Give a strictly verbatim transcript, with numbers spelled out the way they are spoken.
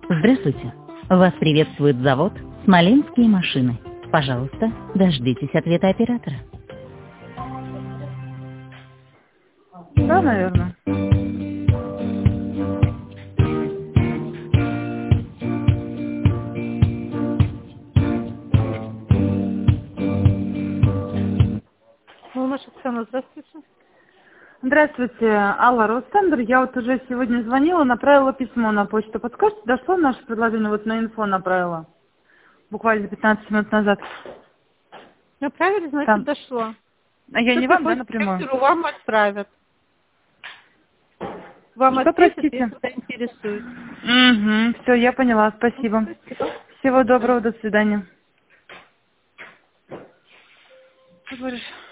Здравствуйте. Вас приветствует завод «Смоленские машины». Пожалуйста, дождитесь ответа оператора. Да, наверное. Ну, наша Оксана, здравствуйте. Здравствуйте, Алла Ростендер. Я вот уже сегодня звонила, направила письмо на почту. Подскажите, дошло наше предложение? Вот на инфо направила. Буквально пятнадцать минут назад. Направили, значит, Там. дошло. А я Что не вам, да, приходит к напрямую? директору, вам отправят. Вам Что, ответят, простите? если это интересует. Угу, все, я поняла, спасибо. Всего доброго, до свидания. Что говоришь?